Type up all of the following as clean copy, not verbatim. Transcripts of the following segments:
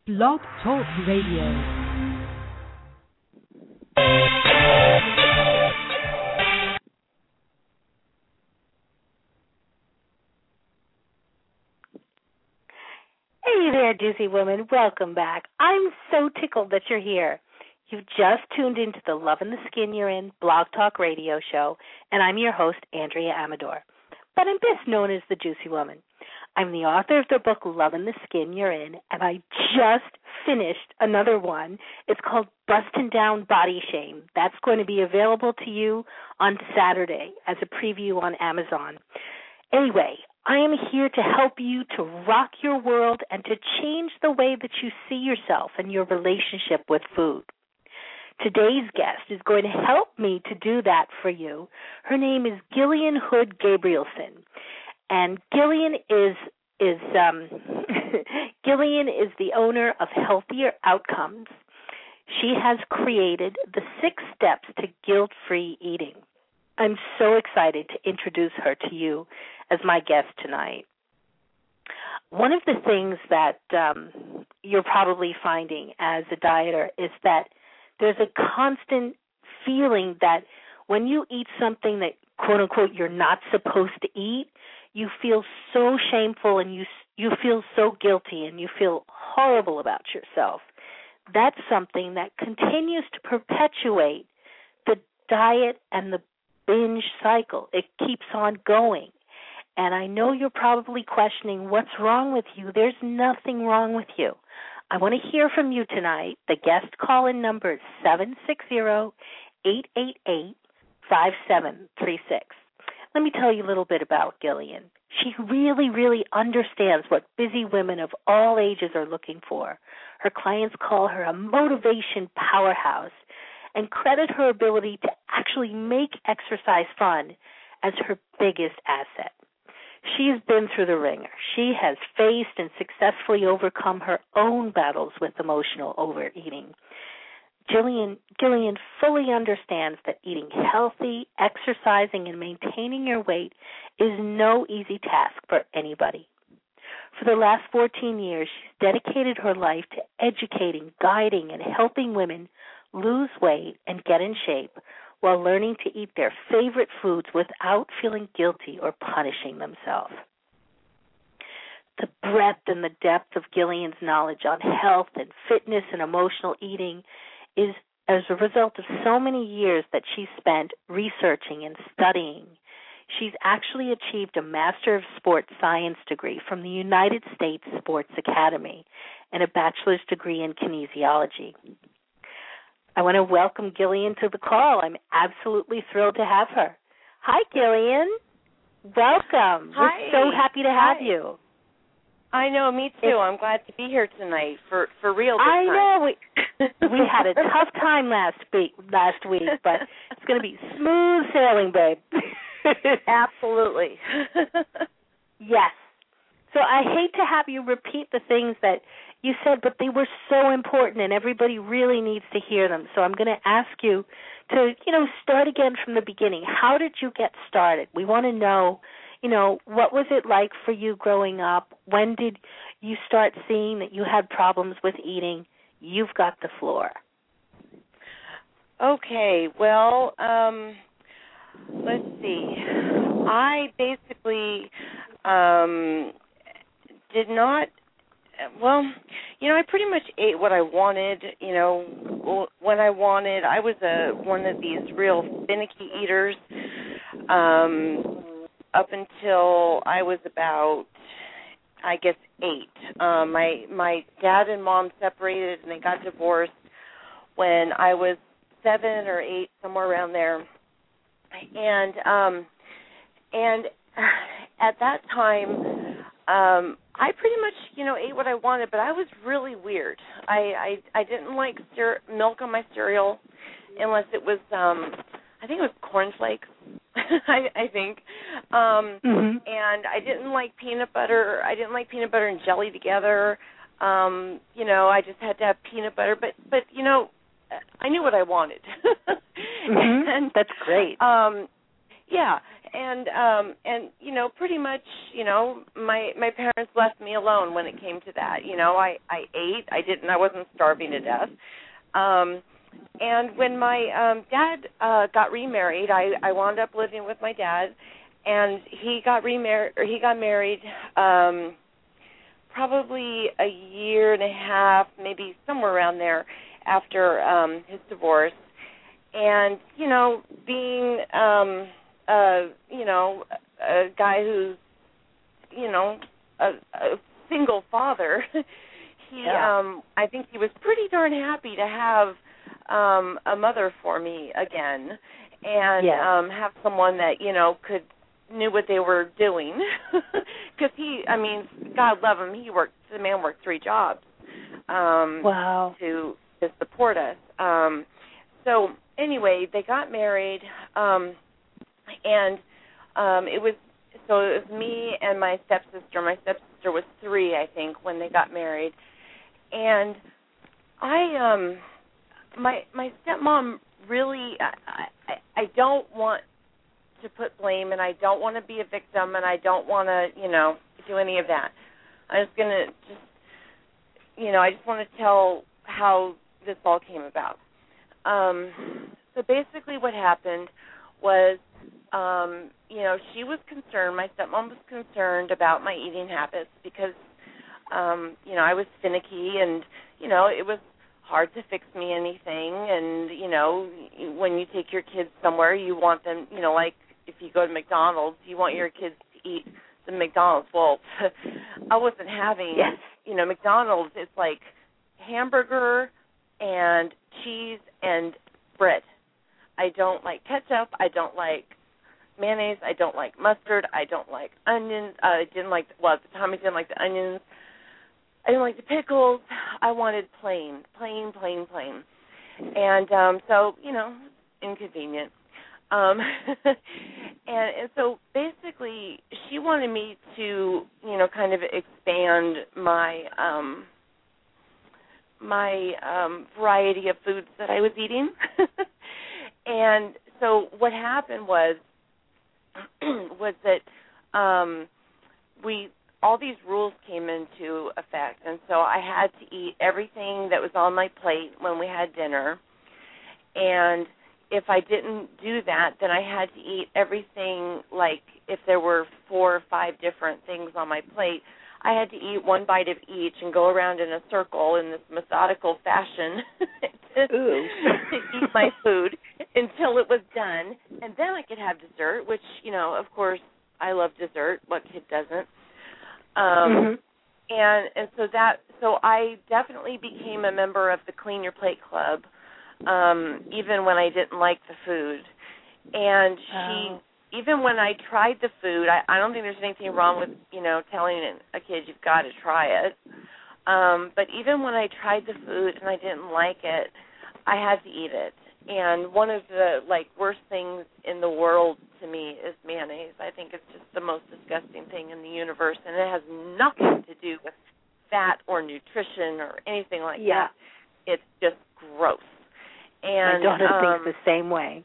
Blog Talk Radio. Hey there, Juicy Woman. Welcome back. I'm so tickled that you're here. You've just tuned into the Lovin' the Skin You're In Blog Talk Radio show, and I'm your host, Andrea Amador. But I'm best known as the Juicy Woman. I'm the author of the book Lovin' the Skin You're In, and I just finished another one. It's called Bustin' Down Body Shame. That's going to be available to you on Saturday as a preview on Amazon. Anyway, I am here to help you to rock your world and to change the way that you see yourself and your relationship with food. Today's guest is going to help me to do that for you. Her name is Gillian Hood Gabrielson, and Gillian is Gillian is the owner of Healthier Outcomes. She has created the 6 steps to guilt-free eating. I'm so excited to introduce her to you as my guest tonight. One of the things that you're probably finding as a dieter is that there's a constant feeling that when you eat something that, quote unquote, you're not supposed to eat, you feel so shameful and you feel so guilty and you feel horrible about yourself. That's something that continues to perpetuate the diet and the binge cycle. It keeps on going. And I know you're probably questioning what's wrong with you. There's nothing wrong with you. I want to hear from you tonight. The guest call-in number is 760-888-5736. Let me tell you a little bit about Gillian. She really, really understands what busy women of all ages are looking for. Her clients call her a motivation powerhouse and credit her ability to actually make exercise fun as her biggest asset. She's been through the ringer. She has faced and successfully overcome her own battles with emotional overeating. Gillian fully understands that eating healthy, exercising, and maintaining your weight is no easy task for anybody. For the last 14 years, she's dedicated her life to educating, guiding, and helping women lose weight and get in shape while learning to eat their favorite foods without feeling guilty or punishing themselves. The breadth and the depth of Gillian's knowledge on health and fitness and emotional eating is as a result of so many years that she's spent researching and studying. She's actually achieved a Master of Sports Science degree from the United States Sports Academy and a bachelor's degree in kinesiology. I want to welcome Gillian to the call. I'm absolutely thrilled to have her. Hi, Gillian. Welcome. Hi. We're so happy to have you. I know, me too. I'm glad to be here tonight for real this time. I know. We had a tough time last week, but it's going to be smooth sailing, babe. Absolutely. Yes. So I hate to have you repeat the things that you said, but they were so important, and everybody really needs to hear them. So I'm going to ask you to, start again from the beginning. How did you get started? We want to know, what was it like for you growing up? When did you start seeing that you had problems with eating? You've got the floor. Okay, well, let's see. I basically did not. Well, I pretty much ate what I wanted, when I wanted. I was one of these real finicky eaters up until I was about, 8. My dad and mom separated, and they got divorced when I was 7 or 8, somewhere around there. And at that time, I pretty much, ate what I wanted, but I was really weird. I didn't like milk on my cereal unless it was, I think it was Corn Flakes, I think. And I didn't like peanut butter. I didn't like peanut butter and jelly together. I just had to have peanut butter. But I knew what I wanted. And that's great. Yeah. and you know, pretty much, you know, my parents left me alone when it came to that. You know, I ate. I wasn't starving to death. And when my dad got remarried, I wound up living with my dad, and he got married probably a year and a half, maybe somewhere around there, after his divorce. And, you know, being you know, a guy who's, you know, a single father, I think he was pretty darn happy to have a mother for me again, and have someone that, you know, knew what they were doing. Because God love him, the man worked 3 jobs to support us. So anyway, they got married, and it was me and my stepsister. My stepsister was 3, I think, when they got married, and my stepmom really, I don't want to put blame, and I don't want to be a victim, and I don't want to, you know, do any of that. I'm just going to I just want to tell how this all came about. So basically what happened was, you know, she was concerned, my stepmom was concerned about my eating habits because, you know, I was finicky, and, you know, it was hard to fix me anything, and, you know, when you take your kids somewhere, you want them, you know, like if you go to McDonald's, you want your kids to eat the McDonald's. Well, I wasn't having, you know, McDonald's, it's like hamburger and cheese and bread. I don't like ketchup. I don't like mayonnaise. I don't like mustard. I don't like onions. At the time I didn't like the onions. I didn't like the pickles. I wanted plain. And so, you know, inconvenient. And so basically she wanted me to, you know, kind of expand my variety of foods that I was eating. And so what happened was that all these rules came into effect, and so I had to eat everything that was on my plate when we had dinner, and if I didn't do that, then I had to eat everything, like if there were 4 or 5 different things on my plate, I had to eat one bite of each and go around in a circle in this methodical fashion to eat my food until it was done, and then I could have dessert, which, you know, of course, I love dessert. What kid doesn't? And so I definitely became a member of the Clean Your Plate Club, even when I didn't like the food. And even when I tried the food, I don't think there's anything wrong with, you know, telling a kid you've got to try it. But even when I tried the food and I didn't like it, I had to eat it. And one of the, worst things in the world to me is mayonnaise. I think it's just the most disgusting thing in the universe, and it has nothing to do with fat or nutrition or anything like that. It's just gross. And my daughter thinks the same way.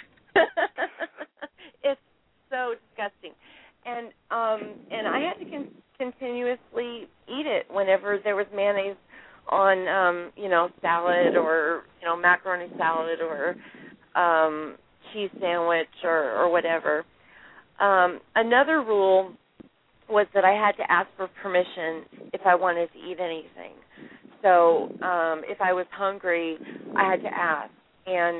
It's so disgusting. And I had to continuously eat it whenever there was mayonnaise on, salad or, macaroni salad or cheese sandwich or whatever. Another rule was that I had to ask for permission if I wanted to eat anything. So if I was hungry, I had to ask. And,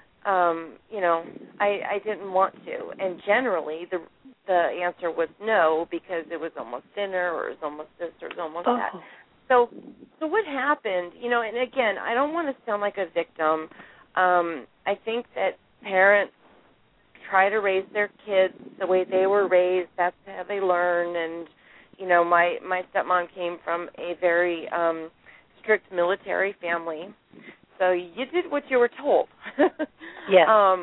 I didn't want to. And generally, the answer was no, because it was almost dinner or it was almost this or it was almost that. So what happened, and again, I don't want to sound like a victim. I think that parents try to raise their kids the way they were raised. That's how they learn. And, my stepmom came from a very strict military family. So you did what you were told. Yes.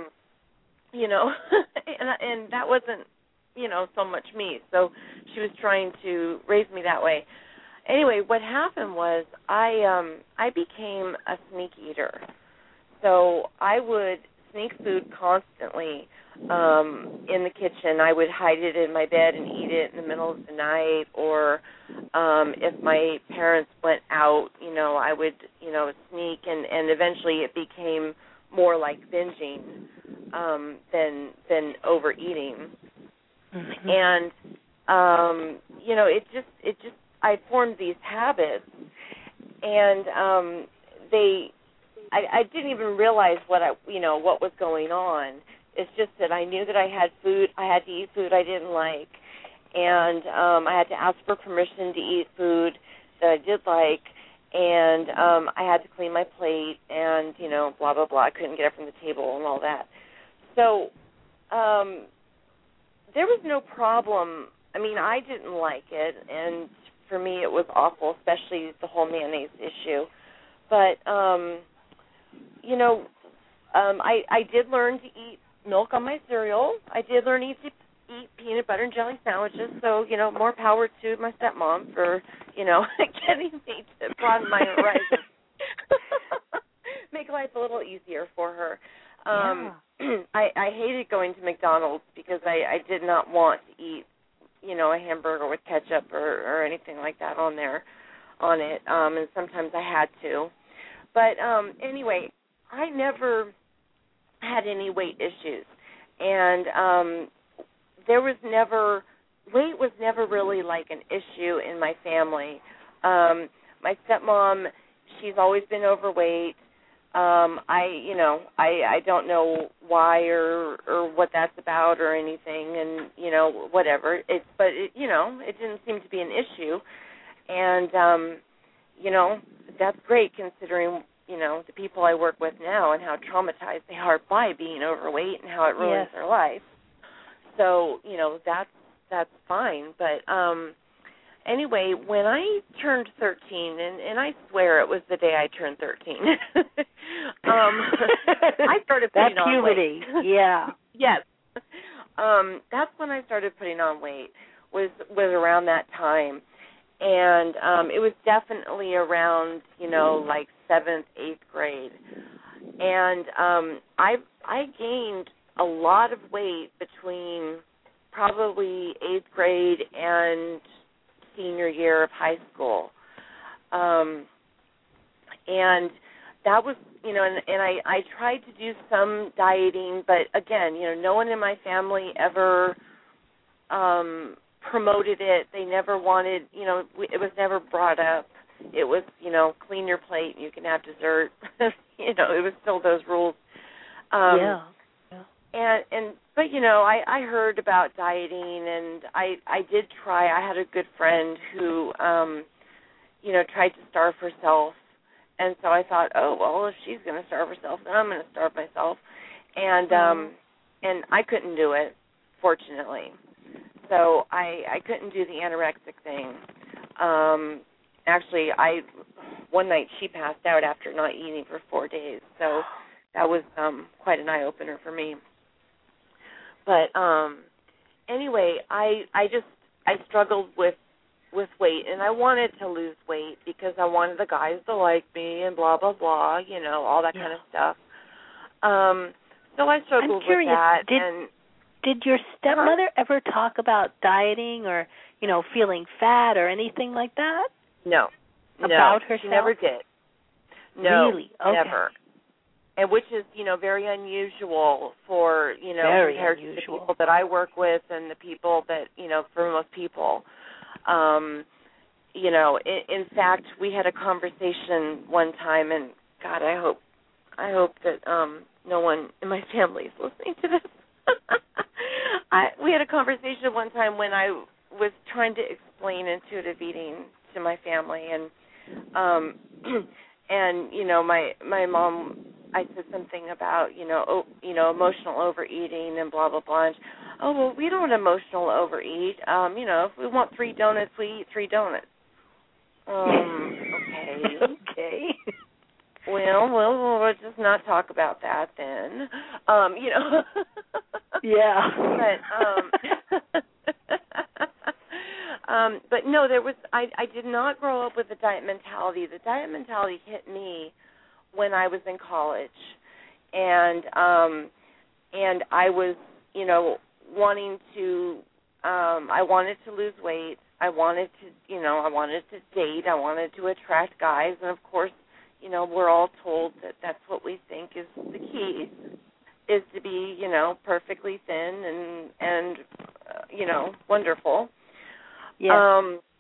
And that wasn't, so much me. So she was trying to raise me that way. Anyway, what happened was I became a sneak eater. So I would sneak food constantly in the kitchen. I would hide it in my bed and eat it in the middle of the night, or if my parents went out, I would, sneak, and eventually it became more like binging than overeating. Mm-hmm. And it just I formed these habits, and I didn't even realize what was going on. It's just that I knew that I had to eat food I didn't like, and I had to ask for permission to eat food that I did like, and I had to clean my plate, and blah blah blah. I couldn't get up from the table and all that. So there was no problem. I mean, I didn't like it, and for me it was awful, especially the whole mayonnaise issue. But I did learn to eat milk on my cereal. I did learn to eat peanut butter and jelly sandwiches. So, more power to my stepmom for, getting me to broaden my horizons. Make life a little easier for her. I hated going to McDonald's because I did not want to eat, a hamburger with ketchup or anything like that on it. And sometimes I had to. But anyway, I never had any weight issues. And weight was never really like an issue in my family. My stepmom, she's always been overweight. I don't know why or what that's about or anything, and whatever. It didn't seem to be an issue, and that's great considering the people I work with now and how traumatized they are by being overweight and how it ruins their life. So that's fine, but anyway, when I turned 13, and I swear it was the day I turned 13, I started putting on weight. Yeah. Yes. That's when I started putting on weight, was around that time. And it was definitely around, like 7th, 8th grade. And I gained a lot of weight between probably 8th grade and senior year of high school. And that was, and I tried to do some dieting, but again, no one in my family ever promoted it. They never wanted, it was never brought up. It was, clean your plate and you can have dessert. It was still those rules. But I heard about dieting, and I did try. I had a good friend who, tried to starve herself, and so I thought, oh well, if she's going to starve herself, then I'm going to starve myself, and I couldn't do it, fortunately. So I couldn't do the anorexic thing. Actually, one night she passed out after not eating for 4 days, so that was quite an eye opener for me. But anyway, I struggled with weight, and I wanted to lose weight because I wanted the guys to like me and blah blah blah, all that kind of stuff. So I struggled with that. Did your stepmother ever talk about dieting or feeling fat or anything like that? No. About herself? She never did. No, really? Okay. Never. And which is, very unusual for, compared to the people that I work with and the people that, for most people. In fact, we had a conversation one time, and God, I hope that no one in my family is listening to this. We had a conversation one time when I was trying to explain intuitive eating to my family, and my mom, I said something about, emotional overeating and blah, blah, blah. And, oh, well, we don't emotional overeat. If we want 3 donuts, we eat 3 donuts. Okay. Okay. Well, we'll just not talk about that then. Yeah. But no, I did not grow up with the diet mentality. The diet mentality hit me when I was in college. and I was, wanting to, I wanted to lose weight. I wanted to date. I wanted to attract guys, and of course, we're all told that that's what we think is the key, is to be, perfectly thin and wonderful. Yeah.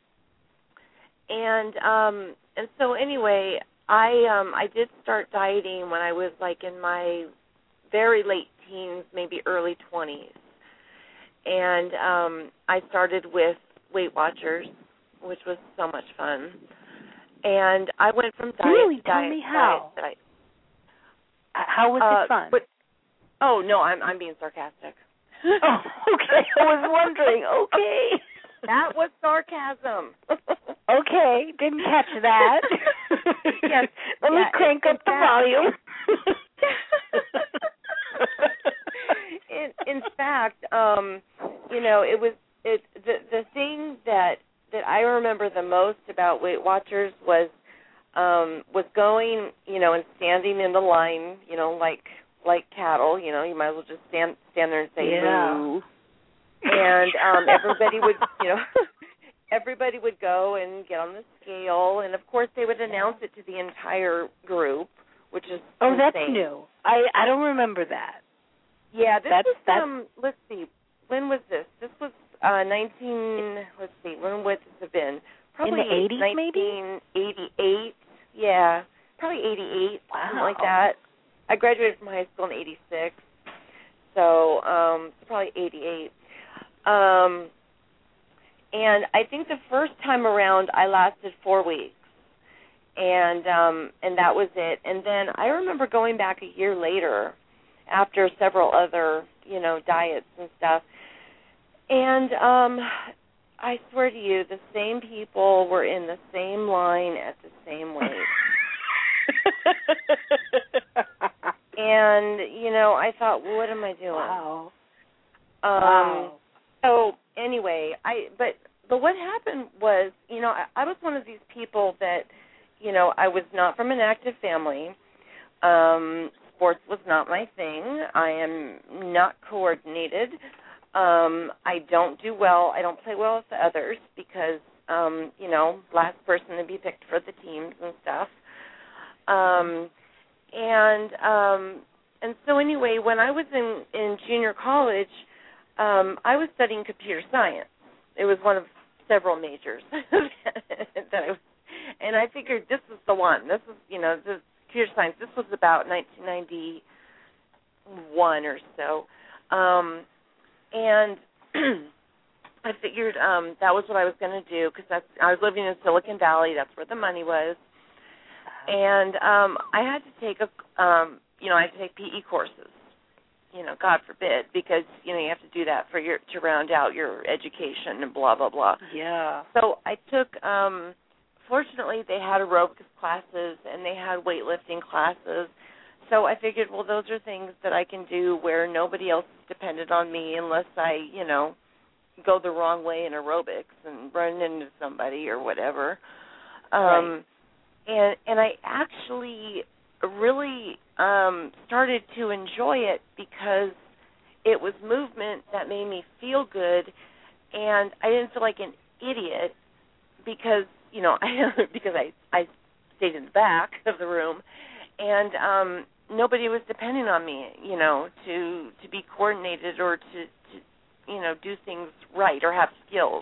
And so anyway, I did start dieting when I was like in my very late teens, maybe early 20s. And I started with Weight Watchers, which was so much fun. And I went from diet really? to diet. Tell me how. How was it fun? Oh, no, I'm being sarcastic. Oh, okay. I was wondering. Okay. That was sarcasm. Okay, didn't catch that. Yes. Let me crank up the volume. In fact, it was the thing that I remember the most about Weight Watchers was going, and standing in the line, like cattle, you might as well just stand there and say boo. And everybody would, everybody would go and get on the scale, and of course they would announce it to the entire group, which is insane. That's new. I don't remember that. Yeah, that's let's see, when was this? This was when would this have been? Probably in the 80s, maybe? 1988, yeah, probably 88, something like that. I graduated from high school in 86, so probably 88. And I think the first time around I lasted 4 weeks, and that was it. And then I remember going back a year later after several other, diets and stuff. And I swear to you, the same people were in the same line at the same weight. And, I thought, well, what am I doing? Wow. So anyway, but what happened was, I was one of these people that, I was not from an active family. Sports was not my thing. I am not coordinated. I don't do well. I don't play well with the others because, last person to be picked for the teams and stuff. And so anyway, when I was in junior college, I was studying computer science. It was one of several majors that I was, and I figured this was the one. This was, the computer science. This was about 1991 or so, and I figured that was what I was going to do because I was living in Silicon Valley. That's where the money was, and I had to take I had to take PE courses. God forbid, because, you have to do that to round out your education and blah, blah, blah. Yeah. So I took, fortunately, they had aerobics classes and they had weightlifting classes. So I figured, well, those are things that I can do where nobody else is dependent on me unless I, go the wrong way in aerobics and run into somebody or whatever. Right. And I actually really started to enjoy it because it was movement that made me feel good, and I didn't feel like an idiot because because I stayed in the back of the room, and nobody was depending on me, to be coordinated or to do things right or have skills.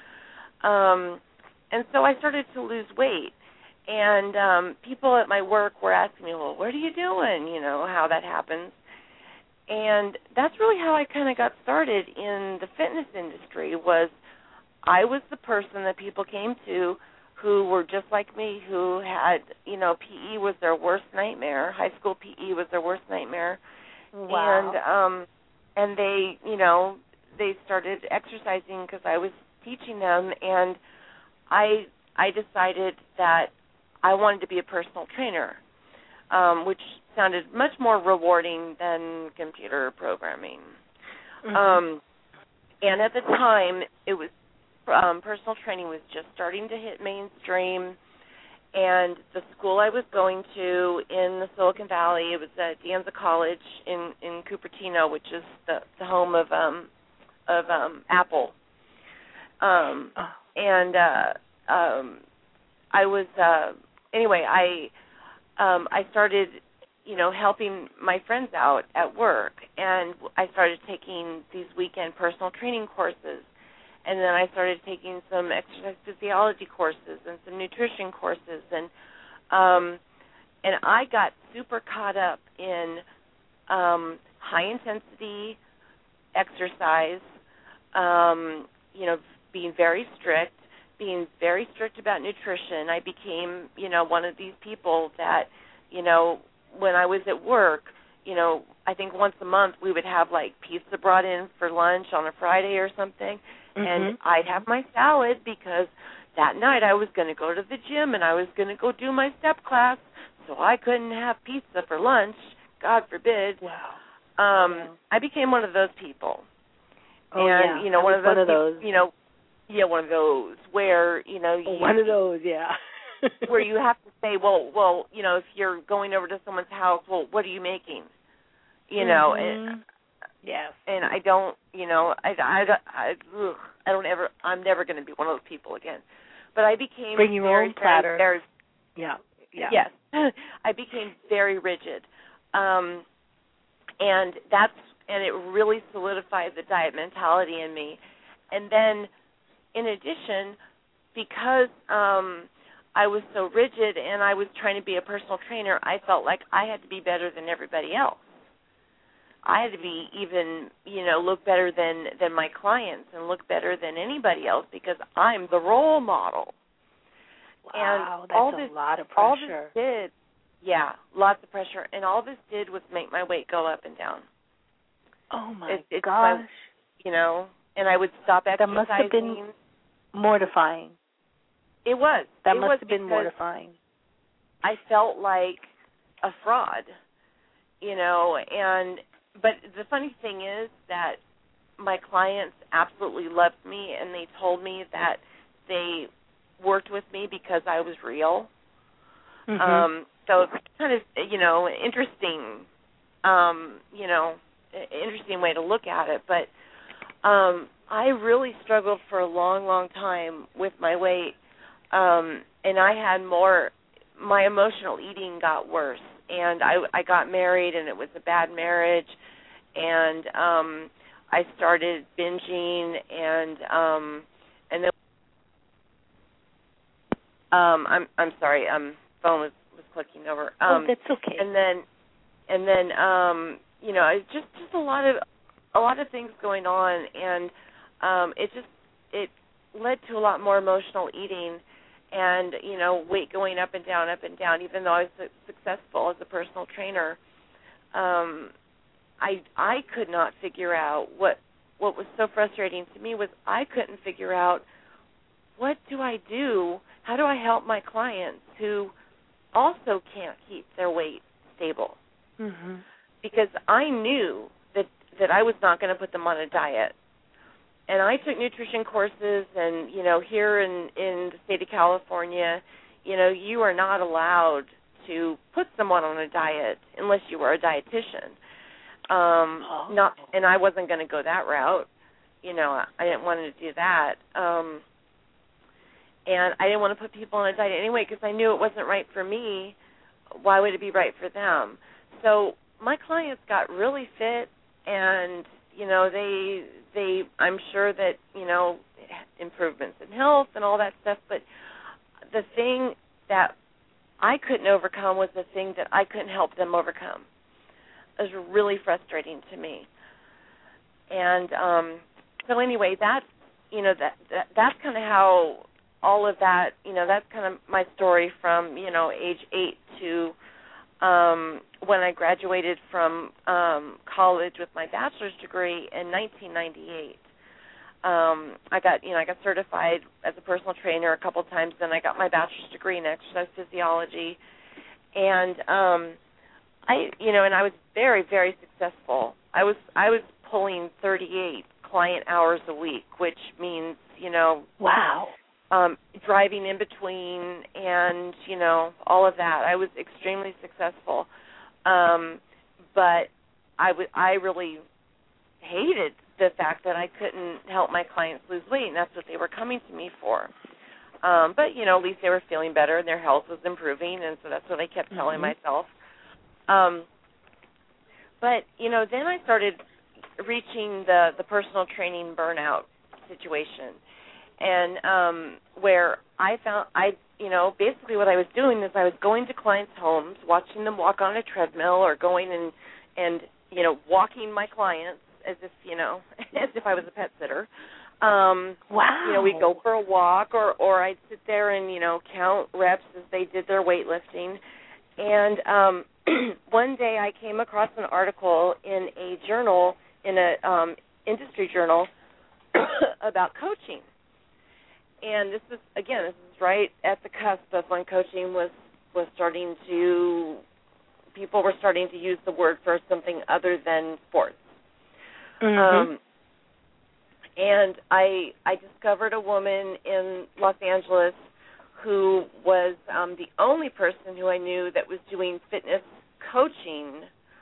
And so I started to lose weight. And people at my work were asking me, well, what are you doing, how that happens. And that's really how I kind of got started in the fitness industry was I was the person that people came to who were just like me, who had, PE was their worst nightmare. High school PE was their worst nightmare. Wow. And they, they started exercising because I was teaching them, and I decided that I wanted to be a personal trainer, which sounded much more rewarding than computer programming. Mm-hmm. And at the time, it was personal training was just starting to hit mainstream, and the school I was going to in the Silicon Valley. It was at De Anza College in Cupertino, which is the home of Apple. And I was anyway. I started, helping my friends out at work, and I started taking these weekend personal training courses, and then I started taking some exercise physiology courses and some nutrition courses, and I got super caught up in high intensity exercise, being very strict about nutrition. I became, one of these people that, when I was at work, I think once a month we would have like pizza brought in for lunch on a Friday or something, and I'd have my salad because that night I was going to go to the gym and I was going to go do my step class, so I couldn't have pizza for lunch, God forbid. Wow. I became one of those people. Oh, and, yeah. one of those, one of those where, one of those, yeah. where you have to say, well, if you're going over to someone's house, well, what are you making? And, yes. And I don't, I'm never going to be one of those people again. But I became bring your own platter. Yeah. Yes. I became very rigid. And it really solidified the diet mentality in me. And then, in addition, because I was so rigid and I was trying to be a personal trainer, I felt like I had to be better than everybody else. I had to be even, look better than my clients and look better than anybody else because I'm the role model. Wow, and that's a lot of pressure. All this did, lots of pressure, and all this did was make my weight go up and down. Oh, my gosh. And I would stop exercising. That must have been mortifying. It was. That must have been mortifying. I felt like a fraud, but the funny thing is that my clients absolutely loved me, and they told me that they worked with me because I was real. So it's kind of, interesting, interesting way to look at it. But I really struggled for a long, long time with my weight, and I had my emotional eating got worse. And I got married, and it was a bad marriage, and I started binging, and then I'm sorry, phone was clicking over. That's okay. And then it's just a lot of things going on, and it led to a lot more emotional eating. And, weight going up and down, even though I was successful as a personal trainer, I could not figure out what was so frustrating to me was I couldn't figure out what do I do, how do I help my clients who also can't keep their weight stable? Because I knew that I was not going to put them on a diet. And I took nutrition courses, and, here in the state of California, you are not allowed to put someone on a diet unless you were a dietitian. And I wasn't going to go that route. I didn't want to do that. And I didn't want to put people on a diet anyway because I knew it wasn't right for me. Why would it be right for them? So my clients got really fit, and they I'm sure that, improvements in health and all that stuff, but the thing that I couldn't overcome was the thing that I couldn't help them overcome. It was really frustrating to me. And so anyway, that's kind of how all of that, that's kind of my story from, age 8 to when I graduated from college with my bachelor's degree in 1998. I got certified as a personal trainer a couple of times. Then I got my bachelor's degree in exercise physiology, and I was very, very successful. I was pulling 38 client hours a week, which means wow, driving in between, and all of that. I was extremely successful, but I really hated the fact that I couldn't help my clients lose weight, and that's what they were coming to me for. But at least they were feeling better and their health was improving, and so that's what I kept telling myself. But then I started reaching the personal training burnout situation, and where I found basically what I was doing is I was going to clients' homes, watching them walk on a treadmill, or going and walking my clients as if as if I was a pet sitter. Wow. We'd go for a walk, or I'd sit there and count reps as they did their weightlifting. And one day I came across an article in a journal, in a industry journal, about coaching. And this is right at the cusp of when coaching was starting to, people were starting to use the word for something other than sports. And I discovered a woman in Los Angeles who was the only person who I knew that was doing fitness coaching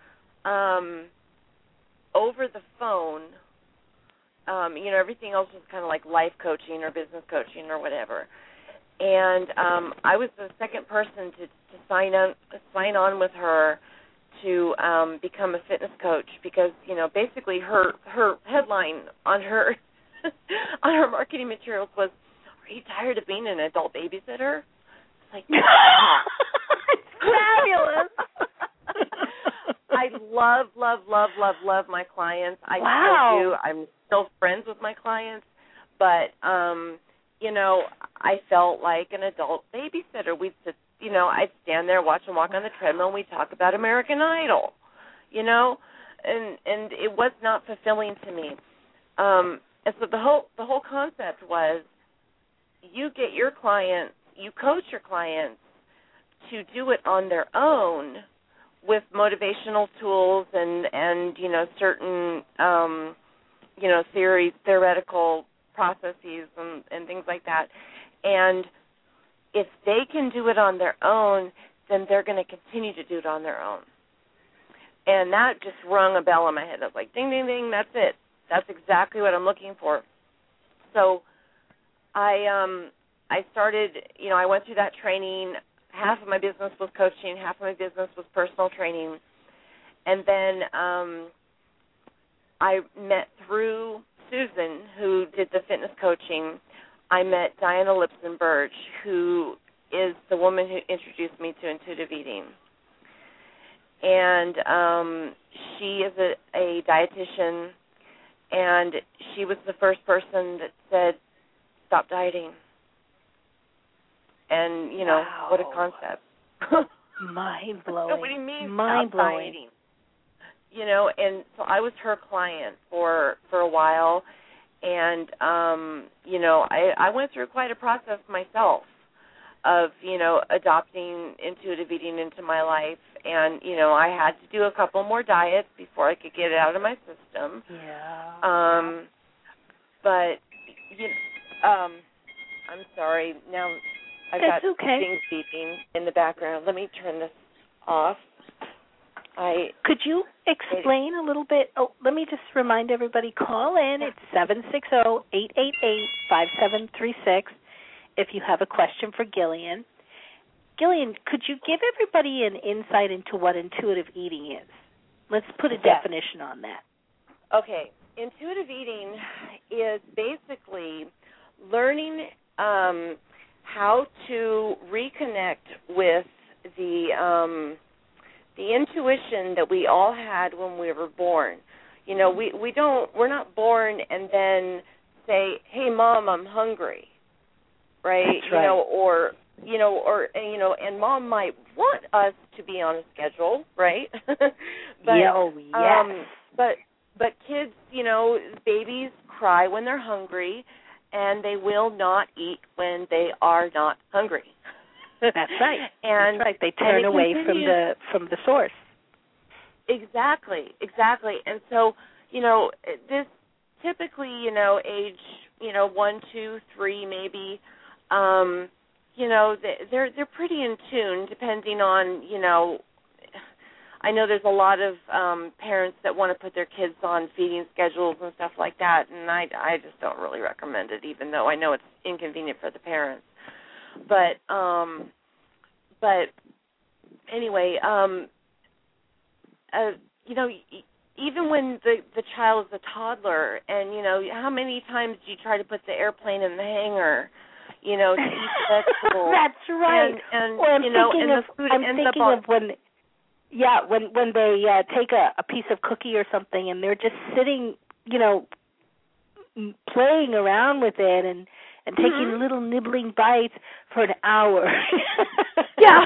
over the phone. Everything else was kind of like life coaching or business coaching or whatever. And I was the second person to sign on with her to become a fitness coach, because basically her headline on her on her marketing materials was, "Are you tired of being an adult babysitter?" It's like, fabulous. I love my clients. I wow. still do. I'm still friends with my clients, but I felt like an adult babysitter. We'd sit, I'd stand there, watch them walk on the treadmill, and we'd talk about American Idol, and it was not fulfilling to me. And so the whole concept was, you get your clients, you coach your clients to do it on their own with motivational tools and certain theoretical processes and things like that. And if they can do it on their own, then they're going to continue to do it on their own. And that just rung a bell in my head. I was like, ding, ding, ding, that's it. That's exactly what I'm looking for. So I started, I went through that training. Half of my business was coaching, half of my business was personal training. And then I met, through Susan, who did the fitness coaching, I met Diana Lipson-Burge, who is the woman who introduced me to intuitive eating. And she is a dietitian, and she was the first person that said, "Stop dieting." And, wow. What a concept. Mind-blowing. What do you mean, mind-blowing? Stop dieting? And so I was her client for a while, and, I went through quite a process myself of, adopting intuitive eating into my life. And, I had to do a couple more diets before I could get it out of my system. Yeah. But, I'm sorry. Now I've got things beeping in the background. Let me turn this off. Could you explain a little bit? Oh, let me just remind everybody, call in. It's 760-888-5736 if you have a question for Gillian. Gillian, could you give everybody an insight into what intuitive eating is? Let's put a definition on that. Okay. Intuitive eating is basically learning how to reconnect with the intuition that we all had when we were born. We're not born and then say, "Hey, Mom, I'm hungry," right? That's right. And Mom might want us to be on a schedule, right? But, yes. But kids, babies cry when they're hungry, and they will not eat when they are not hungry. That's right. And that's right. They turn away from the source. Exactly. And so, this typically, age, 1, 2, 3, maybe, they're pretty in tune, depending on, I know there's a lot of parents that want to put their kids on feeding schedules and stuff like that, and I just don't really recommend it, even though I know it's inconvenient for the parents. But anyway, even when the child is a toddler, and how many times do you try to put the airplane in the hangar, to eat the vegetables? That's right. And the food I'm ends thinking up of when they take a piece of cookie or something, and they're just sitting, playing around with it and taking little nibbling bites for an hour. Yeah.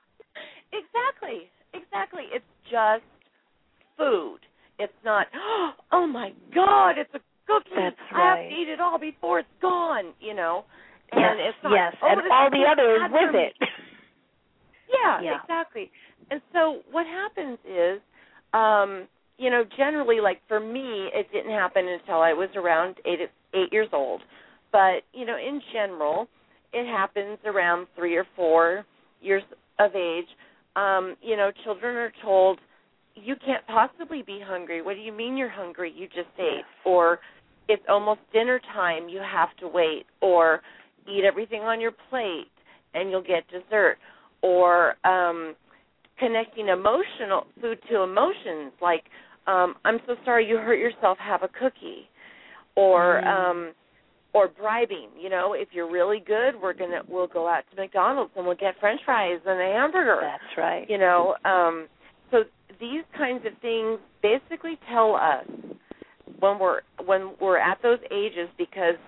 Exactly. It's just food. It's not, oh my God, it's a cookie. That's I right. have to eat it all before it's gone, And it's not, yes, and all the others with it. Yeah, exactly. And so what happens is, generally, like for me, it didn't happen until I was around 8 years old. But, in general, it happens around 3 or 4 years of age. Children are told, you can't possibly be hungry. What do you mean you're hungry? You just ate. Or it's almost dinner time, you have to wait. Or eat everything on your plate and you'll get dessert. Or connecting food to emotions, like, I'm so sorry you hurt yourself, have a cookie. Or bribing, if you're really good, we'll go out to McDonald's and we'll get French fries and a hamburger. That's right. So these kinds of things basically tell us when we're at those ages, because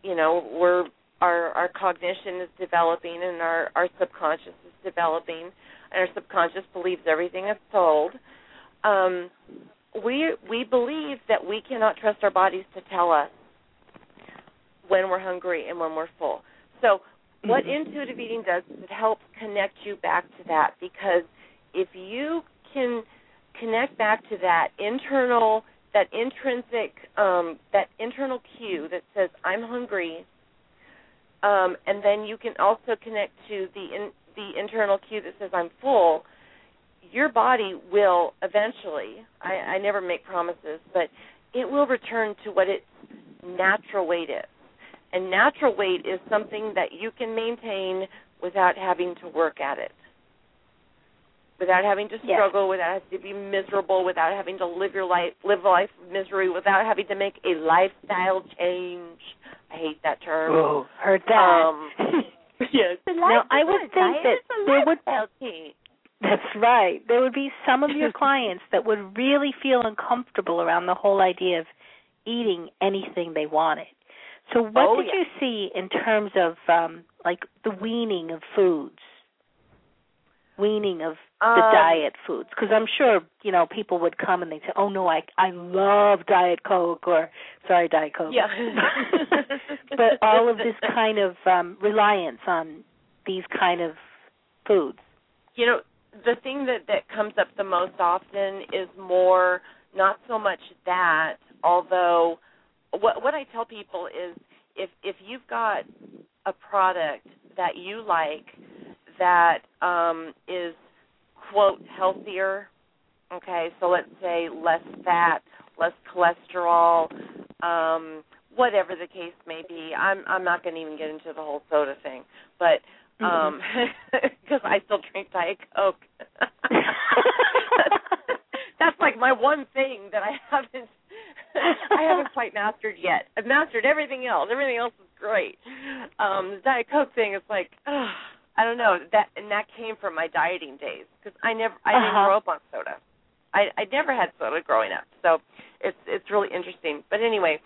our cognition is developing and our subconscious is developing, and our subconscious believes everything it's told. We believe that we cannot trust our bodies to tell us when we're hungry and when we're full. So what intuitive eating does is it helps connect you back to that, because if you can connect back to that internal cue that says, I'm hungry, and then you can also connect to the internal cue that says, I'm full, your body will eventually, I never make promises, but it will return to what its natural weight is. And natural weight is something that you can maintain without having to work at it, without having to struggle, without having to be miserable, without having to live a life of misery, without having to make a lifestyle change. I hate that term. Oh, heard that. Yes. Now, I would think that there would. Change. That's right. There would be some of your clients that would really feel uncomfortable around the whole idea of eating anything they wanted. So what did you see in terms of, like, the weaning of foods, the diet foods? Because I'm sure, people would come and they'd say, oh, no, I love Diet Coke, or, sorry, Diet Coke. Yeah. But all of this kind of reliance on these kind of foods. The thing that comes up the most often is more, not so much that, although what I tell people is if you've got a product that you like that is, quote, healthier, okay, so let's say less fat, less cholesterol, whatever the case may be. I'm not going to even get into the whole soda thing, but because I still drink Diet Coke. That's like my one thing that I haven't quite mastered yet. I've mastered everything else. Everything else is great. The Diet Coke thing is like, I don't know. That came from my dieting days, because I didn't grow up on soda. I never had soda growing up, so it's really interesting. But anyway,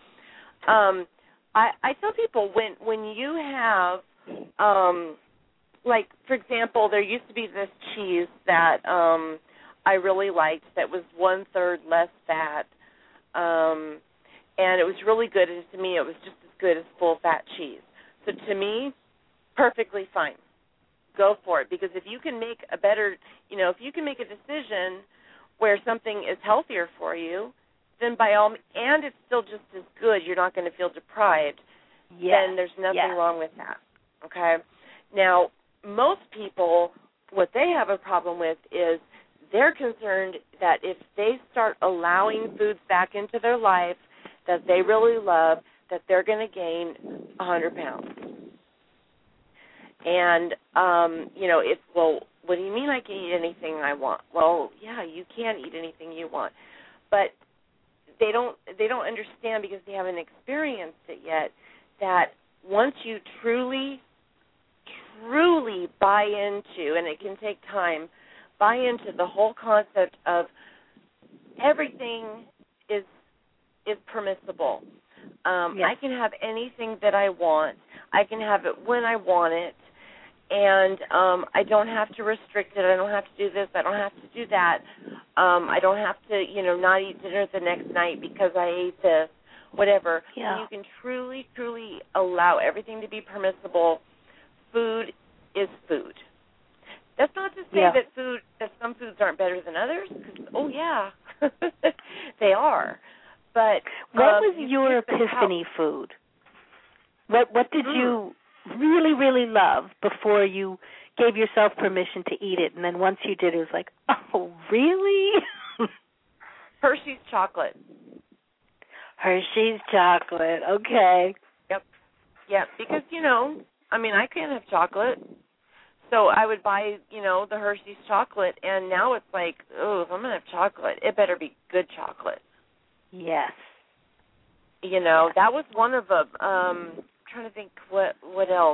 I tell people when you have like, for example, there used to be this cheese that I really liked that was 1/3 less fat, and it was really good. And to me, it was just as good as full-fat cheese. So to me, perfectly fine. Go for it, because if you can make a better, if you can make a decision where something is healthier for you, then by all means, and it's still just as good, you're not going to feel deprived, then there's nothing wrong with that. okay? Now, most people, what they have a problem with is they're concerned that if they start allowing foods back into their life that they really love, that they're going to gain 100 pounds. And, it's, well, what do you mean I can eat anything I want? Well, yeah, you can eat anything you want. But they don't understand, because they haven't experienced it yet, that once you truly buy into, and it can take time, buy into the whole concept of everything is permissible. Yes. I can have anything that I want. I can have it when I want it, and I don't have to restrict it. I don't have to do this. I don't have to do that. I don't have to, not eat dinner the next night because I ate this, whatever. Yeah. When you can truly, truly allow everything to be permissible, food is food. That's not to say that some foods aren't better than others. Oh yeah, they are. But what was your epiphany food? What did you really, really love before you gave yourself permission to eat it, and then once you did, it was like, oh, really? Hershey's chocolate. Hershey's chocolate. Okay. Yep. Yeah, because I can't have chocolate. So I would buy, the Hershey's chocolate, and now it's like, oh, if I'm going to have chocolate, it better be good chocolate. Yes. That was one of them. Trying to think what else.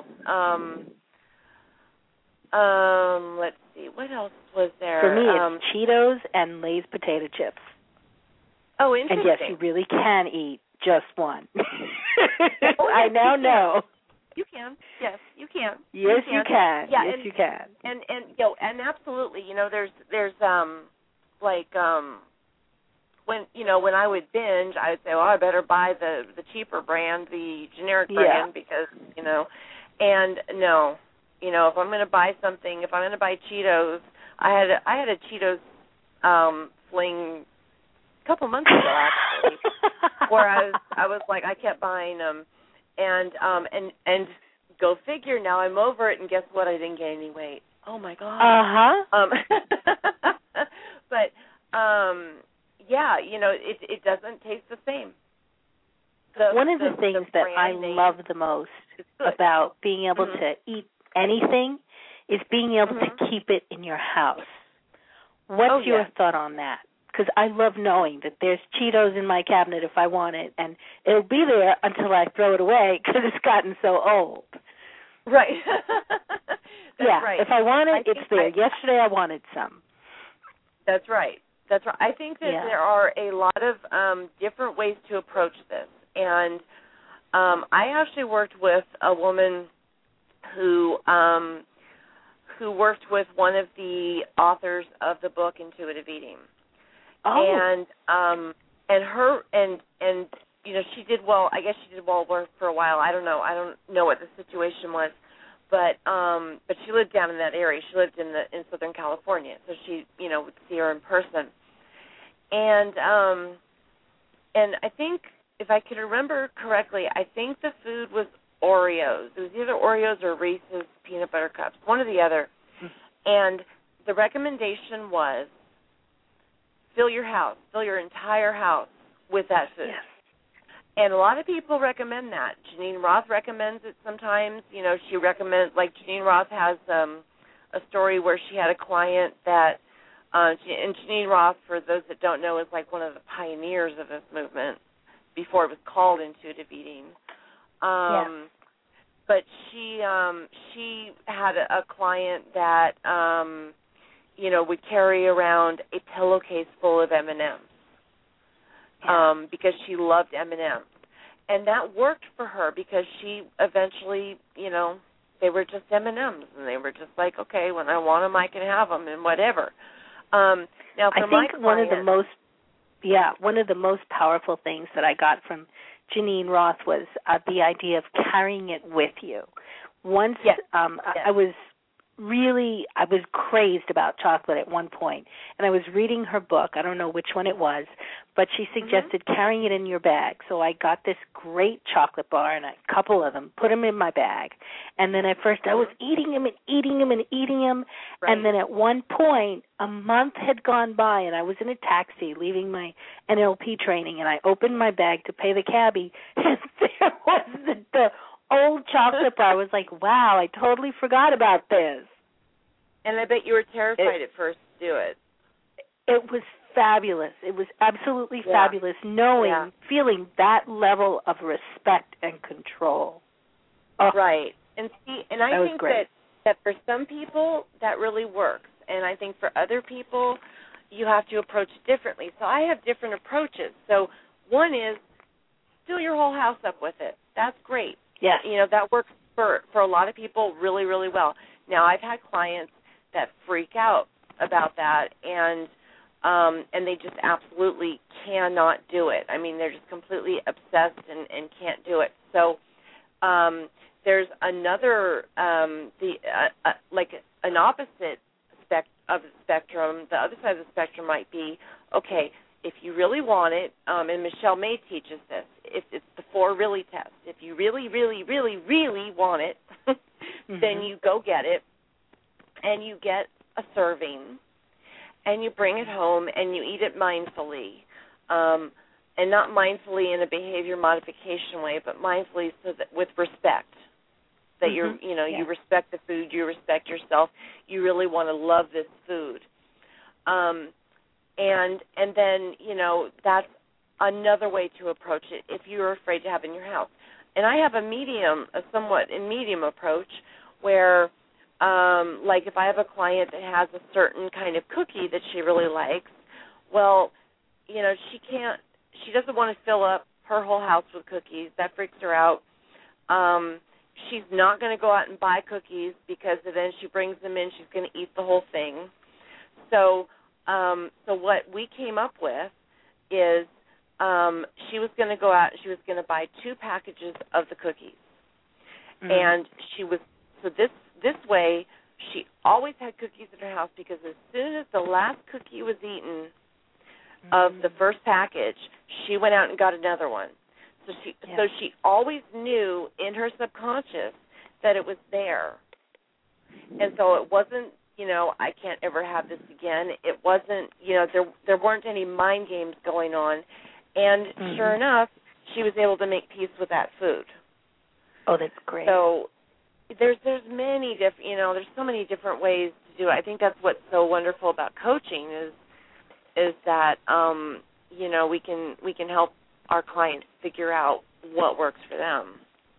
Let's see, what else was there? For me, it's Cheetos and Lay's potato chips. Oh, interesting. And yes, you really can eat just one. Oh, I now know. You can. Yes, you can. Yes, you can. Yeah, yes, you can. And absolutely, there's when I would binge, I would say, well, I better buy the cheaper brand, the generic brand, because and no, if I'm going to buy something, if I'm going to buy Cheetos, I had a Cheetos fling a couple months ago actually, where I was like, I kept buying them. And go figure. Now I'm over it, and guess what? I didn't gain any weight. Oh my God. But it doesn't taste the same. One of the things that I love the most about being able to eat anything is being able to keep it in your house. What's your thought on that? Because I love knowing that there's Cheetos in my cabinet if I want it, and it'll be there until I throw it away because it's gotten so old. Right. That's right. If I want it, it's there. Yesterday I wanted some. That's right. I think that there are a lot of different ways to approach this. And I actually worked with a woman who worked with one of the authors of the book Intuitive Eating. Oh. And she did well. I guess she did well for a while. I don't know what the situation was, but she lived down in that area. She lived in Southern California, so she would see her in person. And I think, if I can remember correctly, I think the food was Oreos. It was either Oreos or Reese's peanut butter cups, one or the other. And the recommendation was, fill your entire house with that food. Yes. And a lot of people recommend that. Janine Roth recommends it sometimes. She recommends, like Janine Roth has a story where she had a client that, and Janine Roth, for those that don't know, is like one of the pioneers of this movement before it was called Intuitive Eating. But she had a client that, would carry around a pillowcase full of M&Ms. Because she loved M&Ms. And that worked for her because she eventually, they were just M&Ms. And they were just like, okay, when I want them, I can have them and whatever. Now, for I think one of the most powerful things that I got from Janine Roth was the idea of carrying it with you. Once I was I was crazed about chocolate at one point, and I was reading her book. I don't know which one it was, but she suggested carrying it in your bag. So I got this great chocolate bar and a couple of them, put them in my bag, and then at first I was eating them and eating them and eating them, and then at one point a month had gone by, and I was in a taxi leaving my NLP training, and I opened my bag to pay the cabbie, and there was the old chocolate bar. I was like, wow, I totally forgot about this. And I bet you were terrified at first to do it. It was fabulous. It was absolutely fabulous feeling that level of respect and control. Oh, right. And see, and I think that for some people that really works. And I think for other people you have to approach it differently. So I have different approaches. So one is fill your whole house up with it. That's great. Yes. You know, that works for a lot of people really, really well. Now, I've had clients that freak out about that, and they just absolutely cannot do it. I mean, they're just completely obsessed and can't do it. So there's another, like an opposite of the spectrum. The other side of the spectrum might be, okay, if you really want it, and Michelle May teaches this, if it's the 4 really test. If you really, really, really, really want it, then you go get it, and you get a serving, and you bring it home, and you eat it mindfully, and not mindfully in a behavior modification way, but mindfully so that with respect, that you respect the food, you respect yourself, you really want to love this food. And then, you know, that's another way to approach it if you're afraid to have it in your house. And I have a somewhat medium approach where, like if I have a client that has a certain kind of cookie that she really likes, well, you know, she doesn't want to fill up her whole house with cookies. That freaks her out. She's not going to go out and buy cookies because then she brings them in, she's going to eat the whole thing. So what we came up with is she was going to go out, she was going to buy 2 packages of the cookies. And this way she always had cookies in her house, because as soon as the last cookie was eaten of the first package, she went out and got another one. So she always knew in her subconscious that it was there. And so it wasn't, you know, I can't ever have this again. It wasn't, you know, there weren't any mind games going on. And sure enough, she was able to make peace with that food. Oh, that's great. So there's many different, you know, there's so many different ways to do it. I think that's what's so wonderful about coaching is that, you know, we can help our clients figure out what works for them.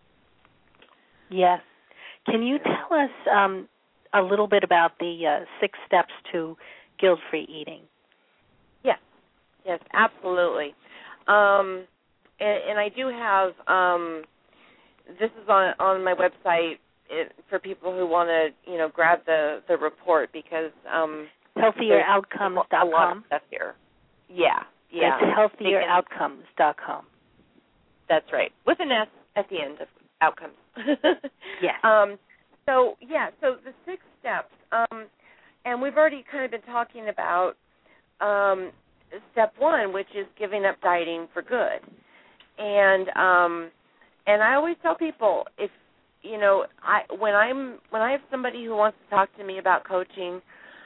Yes. Can you tell us a little bit about the 6 steps to guilt-free eating? Yes, absolutely. And I do have, this is on my website for people who want to, you know, grab the report, because healthieroutcomes.com. A lot of stuff here. Yeah. It's healthieroutcomes.com. That's right, with an S at the end of outcomes. Yes. So the 6 steps, and we've already kind of been talking about step 1, which is giving up dieting for good. And I always tell people, if you know, when I have somebody who wants to talk to me about coaching,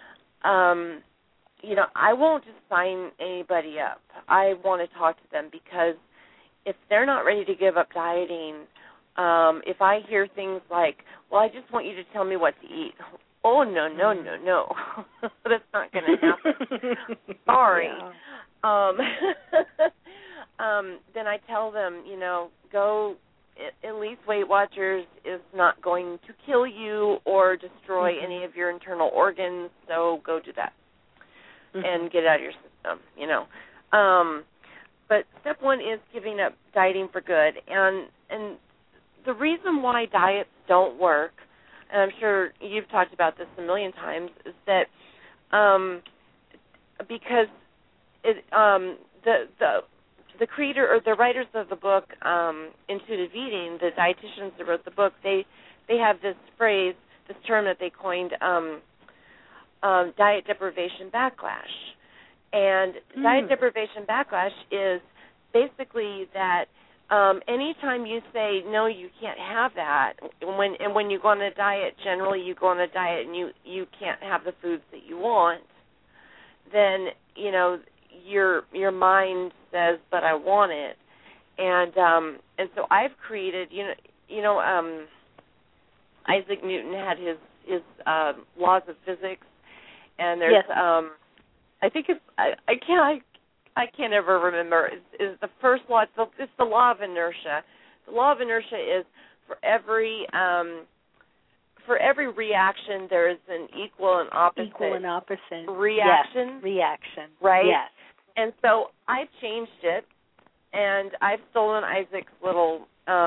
you know, I won't just sign anybody up. I want to talk to them, because if they're not ready to give up dieting, if I hear things like, well, I just want you to tell me what to eat. Oh, no. That's not going to happen. Sorry. Yeah. Then I tell them, you know, go, at least Weight Watchers is not going to kill you or destroy any of your internal organs, so go do that and get it out of your system, you know. But step 1 is giving up dieting for good. And the reason why diets don't work, and I'm sure you've talked about this a million times, is that because the creator or the writers of the book, Intuitive Eating, the dietitians that wrote the book, they have this phrase, this term that they coined, diet deprivation backlash. And diet deprivation backlash is basically that anytime you say, no, you can't have that, when you go on a diet, generally you go on a diet and you can't have the foods that you want, then, you know, your mind says, but I want it. And so I've created, Isaac Newton had his laws of physics, and there's I think it's I can't ever remember. Is the first law? It's the law of inertia. The law of inertia is for every reaction there is an equal and opposite reaction. Yes. Reaction. Right. Yes. And so I've changed it, and I've stolen Isaac's little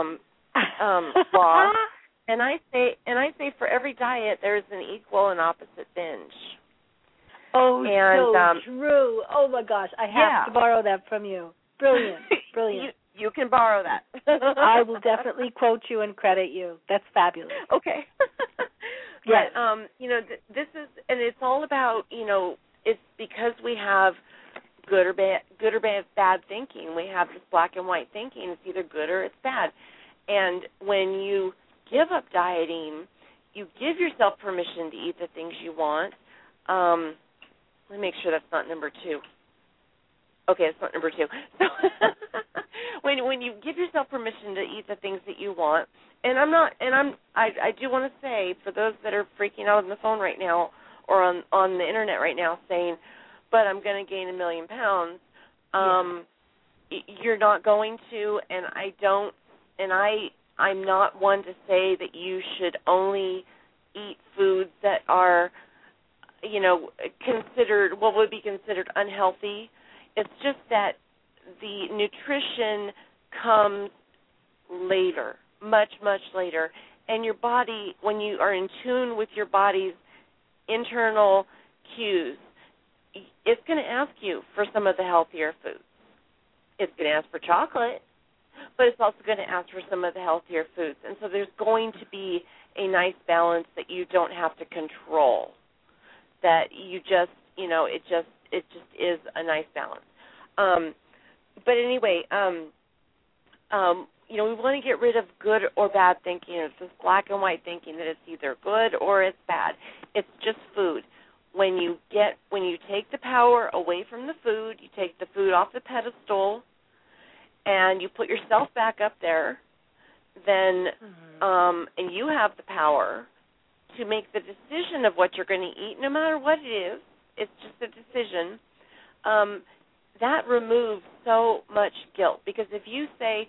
law, and I say for every diet there is an equal and opposite binge. Oh, and, so true. Oh, my gosh. I have to borrow that from you. Brilliant. Brilliant. You can borrow that. I will definitely quote you and credit you. That's fabulous. Okay. Yes. But, this is, and it's all about, it's because we have good or bad thinking. We have this black and white thinking. It's either good or it's bad. And when you give up dieting, you give yourself permission to eat the things you want. Let me make sure that's not number 2. Okay, it's not number 2. So when you give yourself permission to eat the things that you want, and I do want to say, for those that are freaking out on the phone right now or on the internet right now saying, but I'm going to gain 1 million pounds, you're not going to, and I'm not one to say that you should only eat foods that are what would be considered unhealthy. It's just that the nutrition comes later, much, much later. And your body, when you are in tune with your body's internal cues, it's going to ask you for some of the healthier foods. It's going to ask for chocolate, but it's also going to ask for some of the healthier foods. And so there's going to be a nice balance that you don't have to control. That you just, it just is a nice balance. But anyway, we want to get rid of good or bad thinking. It's this black and white thinking that it's either good or it's bad. It's just food. When you take the power away from the food, you take the food off the pedestal, and you put yourself back up there, then and you have the power to make the decision of what you're going to eat, no matter what it is. It's just a decision. That removes so much guilt, because if you say,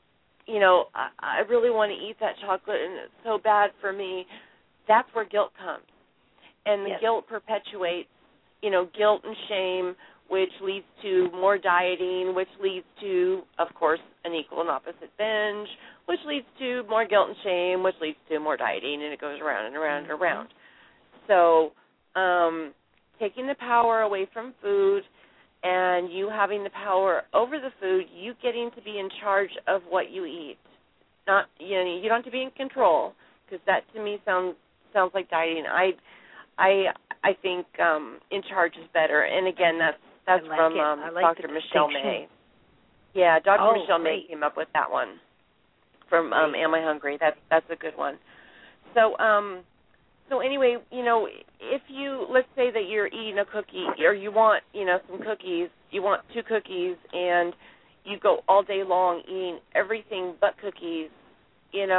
I really want to eat that chocolate and it's so bad for me, that's where guilt comes. And the guilt perpetuates, guilt and shame, which leads to more dieting, which leads to, of course, an equal and opposite binge, which leads to more guilt and shame, which leads to more dieting, and it goes around and around and around. So taking the power away from food and you having the power over the food, you getting to be in charge of what you eat. Not, you don't have to be in control, because that to me sounds like dieting. I think in charge is better. And again, that's from Dr. Michelle May. Yeah, Dr. Michelle May came up with that one from Am I Hungry? That's a good one. So anyway, if you, let's say that you're eating a cookie, or you want, some cookies, you want 2 cookies, and you go all day long eating everything but cookies, and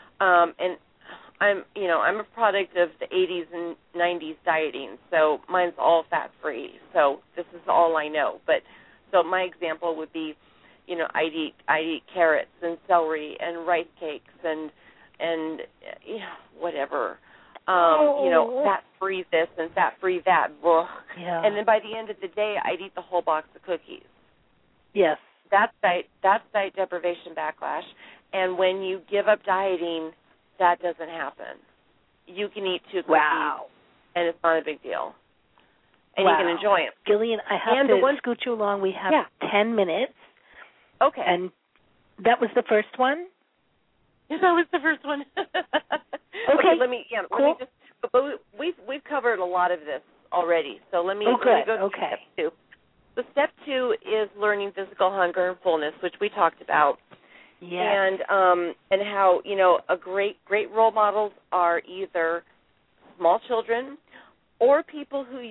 I'm a product of the 80s and 90s dieting, so mine's all fat-free, so this is all I know. But so my example would be, I'd eat carrots and celery and rice cakes and whatever. Fat-free this and fat-free that. Yeah. And then by the end of the day, I'd eat the whole box of cookies. Yes. That's diet deprivation backlash. And when you give up dieting, that doesn't happen. You can eat 2 cookies, and it's not a big deal. And you can enjoy them. Gillian, I have to scoot you along. We have 10 minutes. Okay. And that was the first one? That was the first one. Okay. Let me just. But we've covered a lot of this already. So let me go to step 2. So step 2 is learning physical hunger and fullness, which we talked about. Yes. And how a great role models are either small children or people who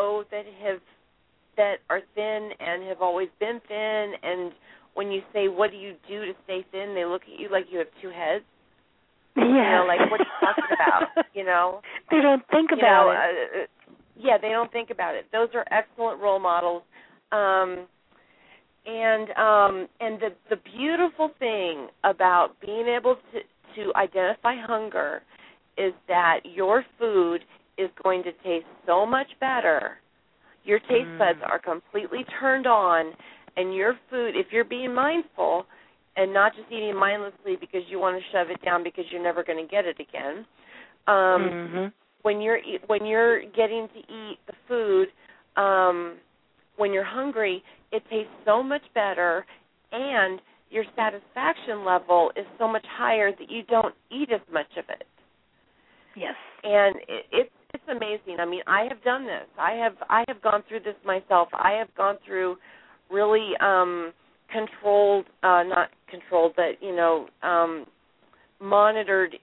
that are thin and have always been thin, and when you say, what do you do to stay thin, they look at you like you have 2 heads. Yeah. Like, what are you talking about, They don't think about it. Yeah, they don't think about it. Those are excellent role models. And the beautiful thing about being able to identify hunger is that your food is going to taste so much better. Your taste buds are completely turned on, and your food, if you're being mindful and not just eating mindlessly because you want to shove it down because you're never going to get it again, when you're getting to eat the food, when you're hungry, it tastes so much better, and your satisfaction level is so much higher that you don't eat as much of it. Yes. And it's amazing. I mean, I have done this. I have gone through this myself. I have gone through really controlled, not controlled, but monitored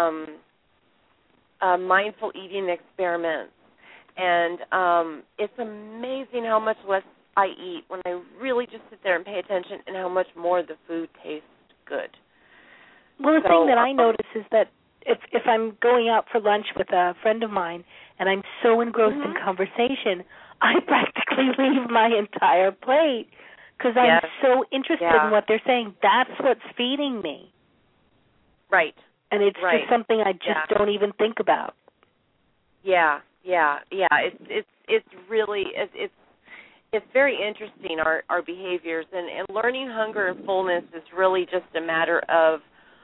mindful eating experiments. And it's amazing how much less I eat when I really just sit there and pay attention, and how much more the food tastes good. Well, the thing that I notice is that if I'm going out for lunch with a friend of mine and I'm so engrossed in conversation, I practically leave my entire plate because I'm so interested in what they're saying. That's what's feeding me. Right. And it's just something I just don't even think about. Yeah. It's really it's very interesting, our behaviors, and learning hunger and fullness is really just a matter of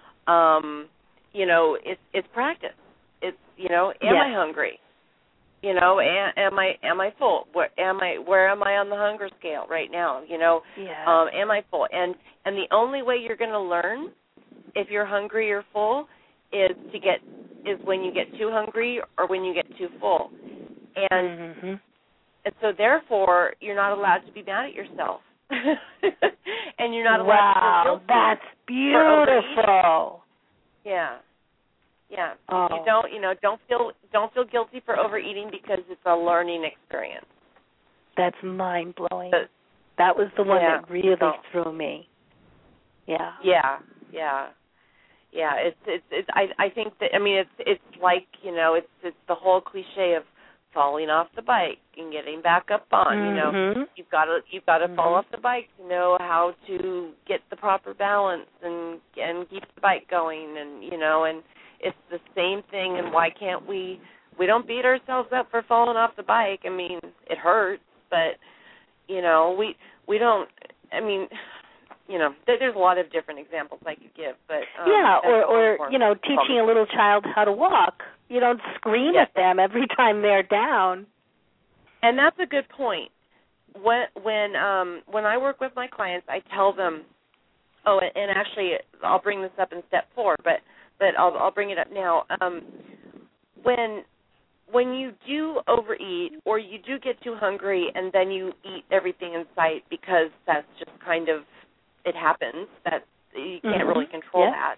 it's practice. It's am I hungry? Am I full? Where am I on the hunger scale right now? Am I full? And the only way you're going to learn if you're hungry or full is when you get too hungry or when you get too full. And so therefore you're not allowed to be mad at yourself. And you're not allowed to feel guilty. That's beautiful. Yeah. Oh. You don't feel guilty for overeating because it's a learning experience. That's mind blowing. That was the one that really threw me. Yeah. I think that it's like it's the whole cliche of falling off the bike and getting back up on. You've got to fall off the bike to know how to get the proper balance and keep the bike going, and it's the same thing. And why can't we don't beat ourselves up for falling off the bike? I mean, it hurts, but we don't. I mean, there's a lot of different examples I could give, but or teaching a little child how to walk. You don't scream at them every time they're down. And that's a good point. When I work with my clients, I tell them, and actually I'll bring this up in step 4, but I'll bring it up now. When you do overeat or you do get too hungry and then you eat everything in sight because that's just kind of, it happens, that you can't really control that.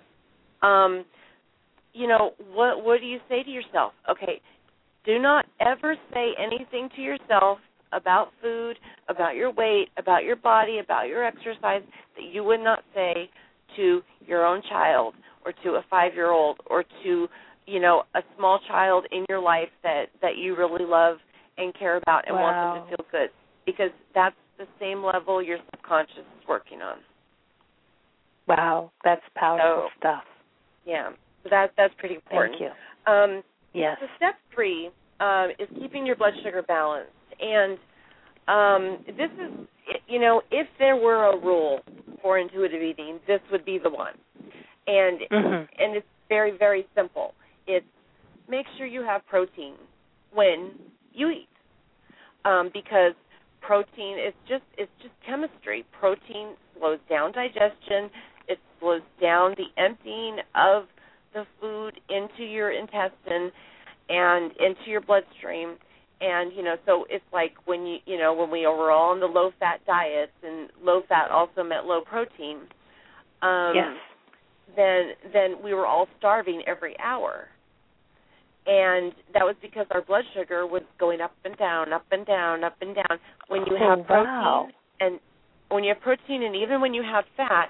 What do you say to yourself? Okay, do not ever say anything to yourself about food, about your weight, about your body, about your exercise that you would not say to your own child or to a 5-year-old or to, a small child in your life that you really love and care about and want them to feel good, because that's the same level your subconscious is working on. Wow, that's powerful stuff. Yeah, so that's pretty important. Thank you. Yes. So step 3 is keeping your blood sugar balanced. And this is, if there were a rule for intuitive eating, this would be the one. And it's very, very simple. It's make sure you have protein when you eat, because protein is just chemistry. Protein slows down digestion. It slows down the emptying of the food into your intestine and into your bloodstream. And, so it's like when when we were all on the low-fat diets, and low-fat also meant low protein, yes. then we were all starving every hour. And that was because our blood sugar was going up and down, up and down, up and down. When you have protein, wow. and when you have protein, and even when you have fat,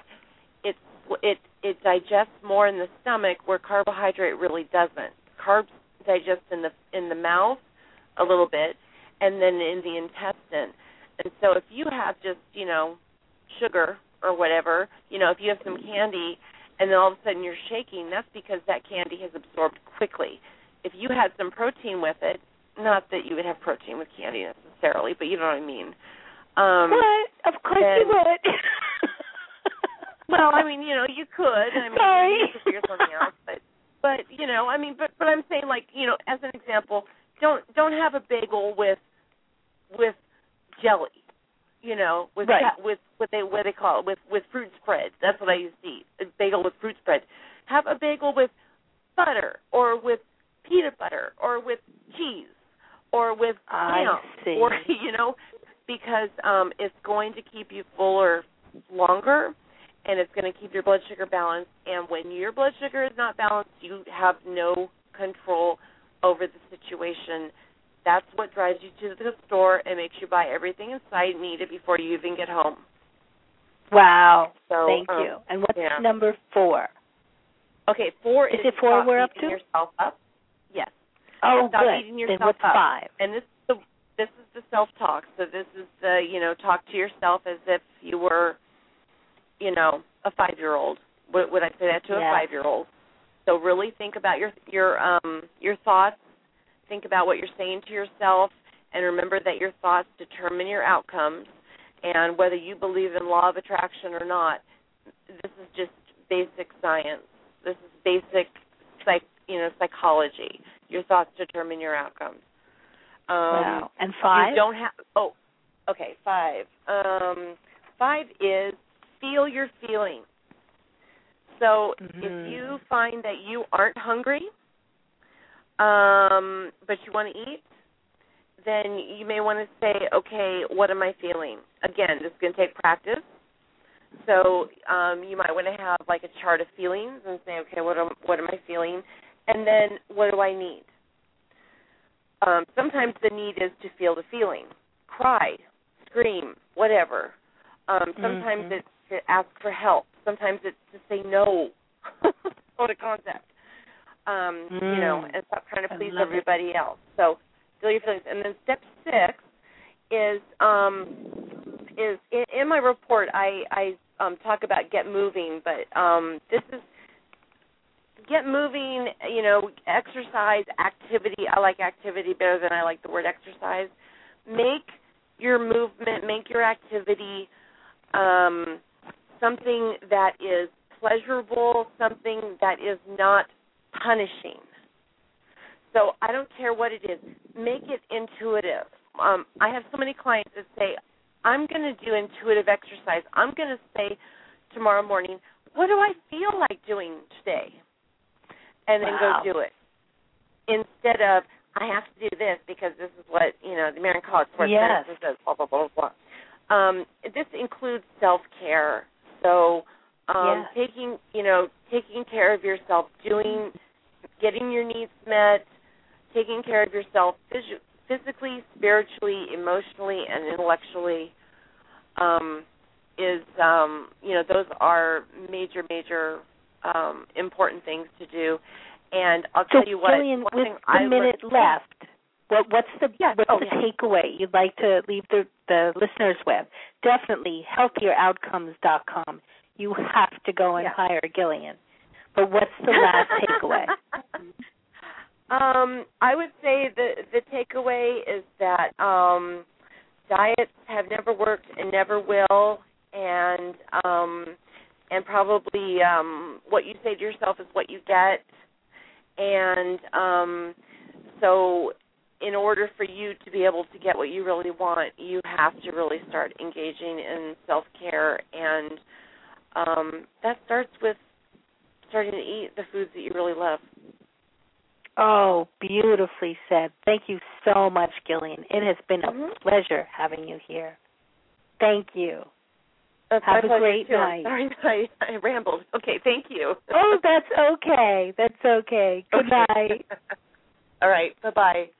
it digests more in the stomach, where carbohydrate really doesn't. Carbs digest in the mouth a little bit, and then in the intestine. And so if you have just, sugar or whatever, if you have some candy and then all of a sudden you're shaking, that's because that candy has absorbed quickly. If you had some protein with it, not that you would have protein with candy necessarily, but you know what I mean. What? Of course you would. Well, I mean, you could. I mean, sorry. You could figure something else, but but I'm saying, like, as an example, don't have a bagel with jelly, with right. with what they call it, with fruit spread. That's what I used to eat, a bagel with fruit spread. Have a bagel with butter, or with peanut butter, or with cheese, or with ham, or because it's going to keep you fuller longer, and it's going to keep your blood sugar balanced. And when your blood sugar is not balanced, you have no control over the situation. That's what drives you to the store and makes you buy everything in sight and eat it before you even get home. Wow. So, thank you. And what's number 4? Okay, 4 is it 4 we're up to? Yourself up. Yes. Oh, stop good. Eating yourself then what's up. 5? And this is the self-talk. So this is the, talk to yourself as if you were, a 5-year-old. Would I say that to a 5-year-old? So really think about your thoughts. Think about what you're saying to yourself, and remember that your thoughts determine your outcomes. And whether you believe in law of attraction or not, this is just basic science. This is basic psychology. Your thoughts determine your outcomes. Wow. And 5? You don't have. Oh, okay. 5. 5 is feel your feelings. So if you find that you aren't hungry, but you want to eat, then you may want to say, okay, what am I feeling? Again, this is going to take practice. So you might want to have like a chart of feelings and say, okay, what am I feeling? And then what do I need? Sometimes the need is to feel the feeling, cry, scream, whatever. Sometimes it's to ask for help. Sometimes it's to say no. What a concept. And stop trying to please everybody else. So feel your feelings. And then step 6 is in my report I talk about get moving, but this is get moving, exercise, activity. I like activity better than I like the word exercise. Make your movement, make your activity something that is pleasurable, something that is not punishing. So I don't care what it is. Make it intuitive. I have so many clients that say, I'm going to do intuitive exercise. I'm going to say tomorrow morning, what do I feel like doing today? And then go do it. Instead of, I have to do this because this is what, the American College Sports Medicine says, blah, blah, blah, blah. This includes self-care. So taking care of yourself, getting your needs met, taking care of yourself physically, spiritually, emotionally, and intellectually those are major, major important things to do. And I'll tell you what. Gillian, with the minute left, what's the takeaway you'd like to leave the listeners with? Definitely healthieroutcomes.com. You have to go and hire Gillian. But what's the last takeaway? I would say the takeaway is that diets have never worked and never will, and probably what you say to yourself is what you get. And so in order for you to be able to get what you really want, you have to really start engaging in self-care, and that starts with starting to eat the foods that you really love. Oh, beautifully said. Thank you so much, Gillian. It has been a pleasure having you here. Thank you. Have a great night. Sorry, I rambled. Okay, thank you. Oh, that's okay. That's okay. Good night. All right, bye-bye.